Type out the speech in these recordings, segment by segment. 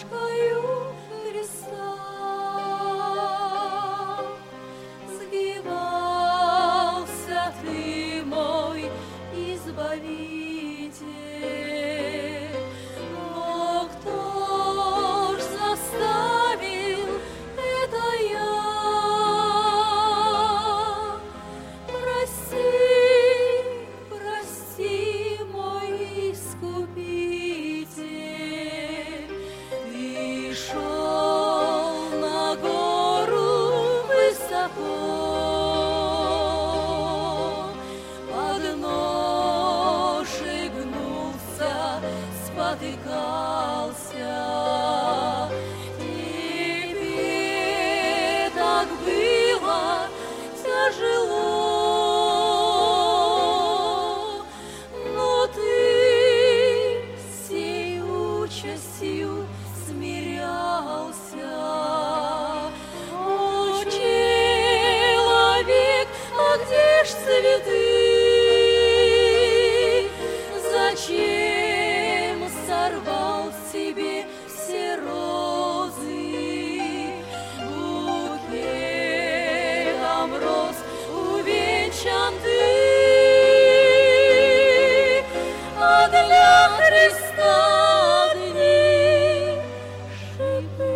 ножкою Христа. Сгибался ты, мой Избавитель, но кто ж заставил это я? Прости, прости, мой Искупитель, ты шел на гору высоко, подножий гнулся, спотыкался. Тебе так было тяжело, но ты сей участью смирялся. О, человек, а где ж цветы? Зачем сорвал себе все розы? Букетом роз увенчан ты, а для Христа одни шипы.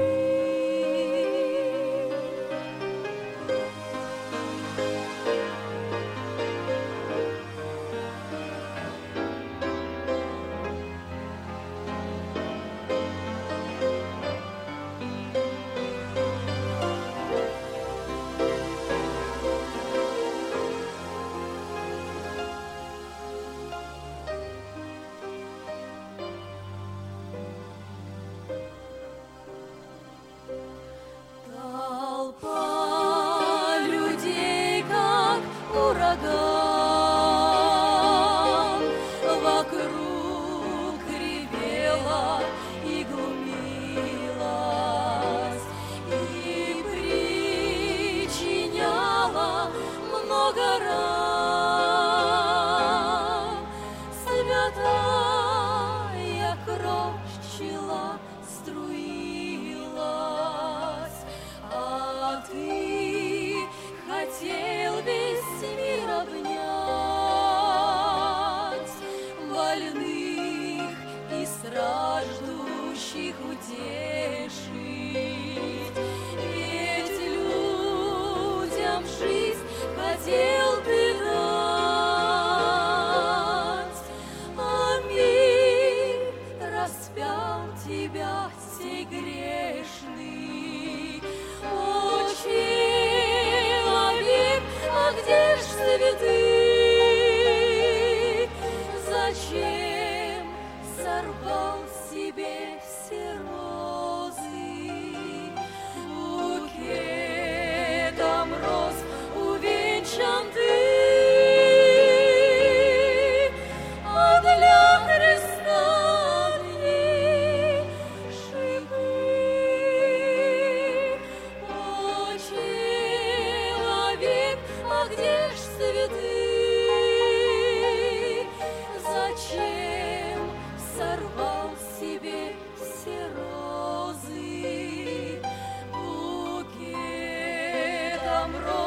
Толпа людей, как ураган, вокруг ревела и глумилась, и причиняла много ран. Святая кровь чела струилась, а ты хотел весь мир обнять, больных и страждущих утешить. Ведь людям жизнь хотел ты дать, а мир распял тебя сей грешный. О, человек, а где ж цветы? Зачем сорвал себе все розы? Букетом роз увенчан ты, а для Христа одни шипы. О, человек, а где ж цветы? Зачем сорвал себе все розы? Букетом роз